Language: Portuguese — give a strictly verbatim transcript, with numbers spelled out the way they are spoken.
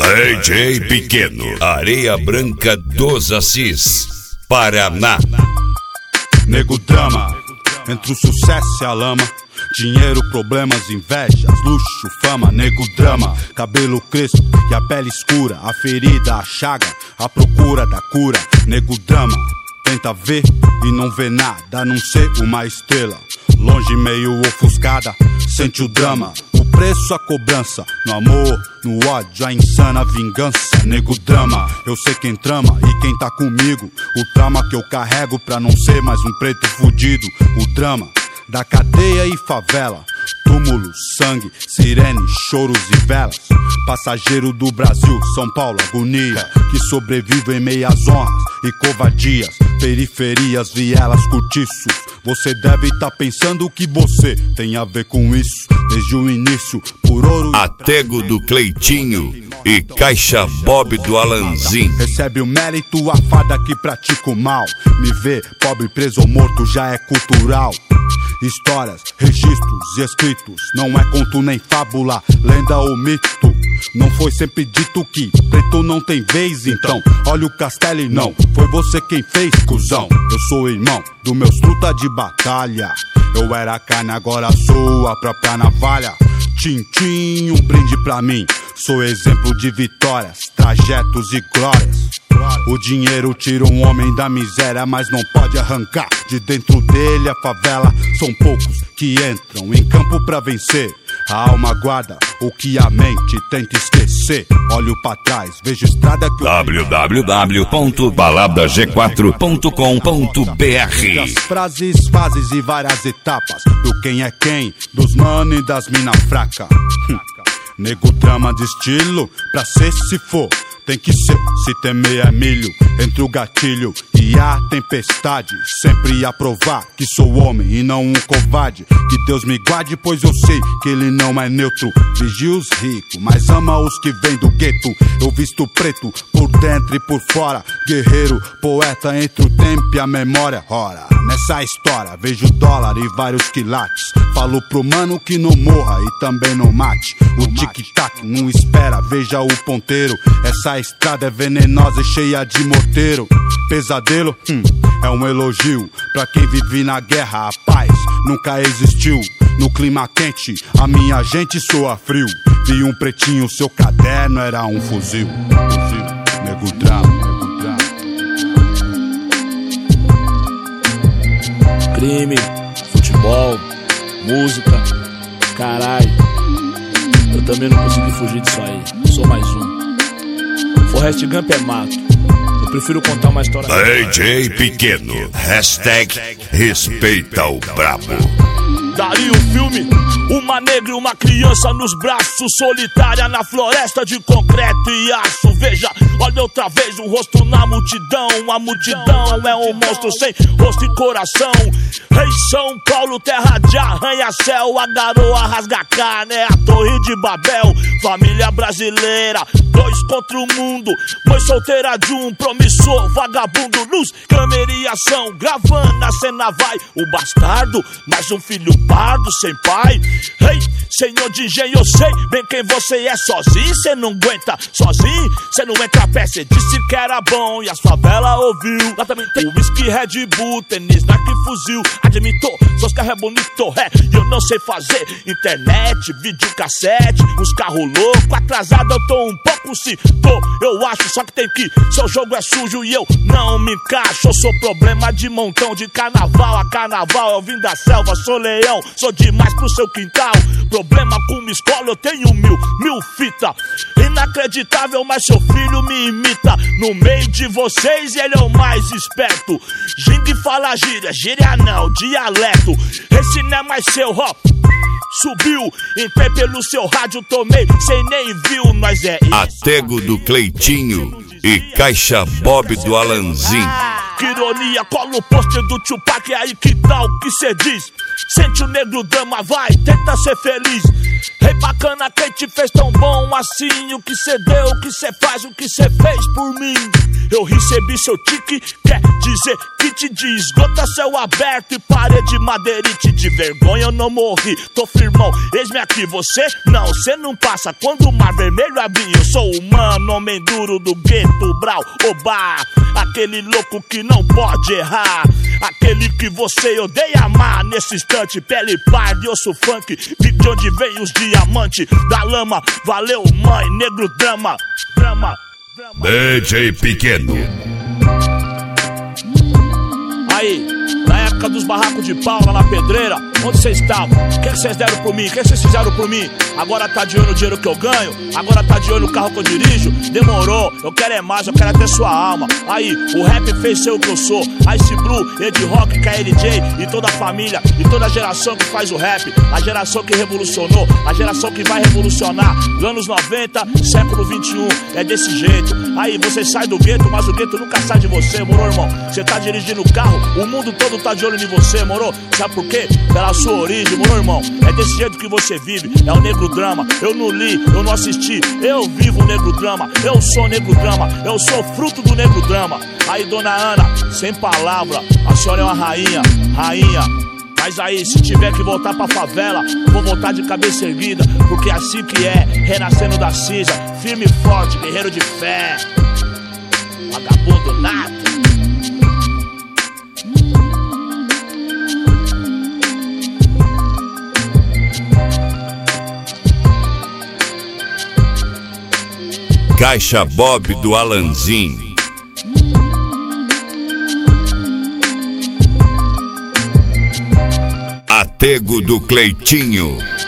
D J Pequeno, Areia Branca dos Assis, Paraná. Nego drama, entre o sucesso e a lama. Dinheiro, problemas, invejas, luxo, fama. Nego drama, cabelo crespo e a pele escura. A ferida, a chaga, a procura da cura. Nego drama, tenta ver e não vê nada, a não ser uma estrela longe, meio ofuscada. Sente o drama, o preço, a cobrança. No amor, no ódio, a insana vingança. Nego drama, eu sei quem trama e quem tá comigo. O trauma que eu carrego pra não ser mais um preto fudido. O drama da cadeia e favela, túmulos, sangue, sirene, choros e velas. Passageiro do Brasil, São Paulo, agonia, que sobrevive em meias honras e covardias. Periferias, vielas, cortiços. Você deve estar tá pensando que você tem a ver com isso. Desde o início, por ouro. Atego do Cleitinho e Caixa Bob do Alanzinho. Recebe o mérito, a farda que pratica o mal. Me ver pobre, preso ou morto já é cultural. Histórias, registros e escritos, não é conto nem fábula, lenda ou mito. Não foi sempre dito que preto não tem vez, então olha o castelo e não foi você quem fez, cuzão. Eu sou irmão dos meus truta de batalha. Eu era carne, agora sou a própria navalha. Tintim, um brinde pra mim. Sou exemplo de vitórias, trajetos e glórias. O dinheiro tira um homem da miséria, mas não pode arrancar de dentro dele a favela. São poucos que entram em campo pra vencer. A alma guarda o que a mente tenta esquecer. Olho pra trás, vejo estrada que... w w w ponto balada g quatro ponto com ponto b r. As frases, fases e várias etapas do quem é quem, dos mano e das mina fraca. Nego drama de estilo, pra ser se for tem que ser, se temer é milho. Entre o gatilho e a tempestade, sempre a provar que sou homem e não um covarde. Que Deus me guarde, pois eu sei que ele não é neutro. Vigia os ricos, mas ama os que vêm do gueto. Eu visto preto, por dentro e por fora. Guerreiro, poeta entre o tempo e a memória. Ora, nessa história vejo dólar e vários quilates. Falo pro mano que não morra e também não mate. O tic-tac não espera, veja o ponteiro. Essa estrada é venenosa e cheia de morteiro. Pesadelo, hum, é um elogio pra quem vive na guerra. A paz nunca existiu. No clima quente, a minha gente soa frio. Vi um pretinho, seu caderno era um fuzil. Fuzil, nego drama, nego drama. Crime, futebol, música, caralho. Eu também não consegui fugir disso aí. Sou mais um. Forrest Gump é mato. Eu prefiro contar uma história. D J Pequeno, hashtag respeita o brabo. Daria um filme, uma negra e uma criança nos braços, solitária na floresta de concreto e aço. Veja, olha outra vez um rosto na multidão. A multidão é um monstro sem rosto e coração. Rei São Paulo, terra de arranha-céu. A garoa rasga carne, é a torre de Babel. Família brasileira, dois contra o mundo. Mãe solteira de um promissor vagabundo. Luz, câmera e ação, gravando a cena vai. O bastardo, mais um filho pardo sem pai. Ei, hey, senhor de engenho, eu sei bem quem você é. Sozinho cê não aguenta, sozinho cê não entra a pé. Cê disse que era bom e as favelas ouviu. Lá também tem whisky, Red Bull, tênis, Nike, fuzil. Admitou, seus carros é bonito, é. E eu não sei fazer internet, videocassete, uns carros loucos. Atrasado eu tô um pouco, se tô, eu acho. Só que tem que, seu jogo é sujo e eu não me encaixo. Eu sou problema de montão, de carnaval a carnaval. Eu vim da selva, sou leão, sou demais pro seu quintal. Problema com uma escola, eu tenho mil, mil fita. Inacreditável, mas seu filho me imita. No meio de vocês ele é o mais esperto. Gingue fala gíria, gíria não, dialeto. Esse não é mais seu, ó. Subiu, entrei pelo seu rádio, tomei, sem nem viu, nós é isso. Atego do Cleitinho e Caixa Bob do Alanzinho. Que ironia, cola o pôster do Tupac, é aí que tal, que cê diz? Sente o negro drama, vai, tenta ser feliz. Ei, bacana, quem te fez tão bom assim? O que cê deu, o que cê faz, o que cê fez por mim? Eu recebi seu tique, quer dizer que te diz gota, céu aberto e parede madeirite. De vergonha eu não morri, tô firmão, eis-me aqui. Você não, cê não passa quando o mar vermelho abrir. Eu sou humano, homem duro do gueto, brau, obá. Aquele louco que não pode errar, aquele que você odeia amar. Nesse instante, pele parda e osso funk, vi de onde vem os diamantes da lama. Valeu, mãe, negro drama, drama, drama. D J Pequeno. Aí, na época dos barracos de pau lá na pedreira, onde vocês estavam? O que vocês deram por mim? O que vocês fizeram por mim? Agora tá de olho no dinheiro que eu ganho? Agora tá de olho no carro que eu dirijo? Demorou, eu quero é mais, eu quero até sua alma. Aí, o rap fez ser o que eu sou. Ice Blue, Ed Rock, K L J e toda a família e toda a geração que faz o rap. A geração que revolucionou, a geração que vai revolucionar. Anos noventa, século vinte e um, é desse jeito. Aí, você sai do gueto, mas o gueto nunca sai de você, moro, irmão? Você tá dirigindo o carro, o mundo todo tá de olho em você, moro? Sabe por quê? Pela sua origem, moro, irmão? É desse jeito que você vive, é o negro drama. Eu não li, eu não assisti, eu vivo o negro drama. Eu sou negro drama, eu sou fruto do negro drama. Aí, dona Ana, sem palavra, a senhora é uma rainha, rainha. Mas aí, se tiver que voltar pra favela, vou voltar de cabeça erguida, porque é assim que é, renascendo da cinza, firme e forte, guerreiro de fé. Vagabundo nato. Caixa Bob do Alanzin. Atego do Cleitinho.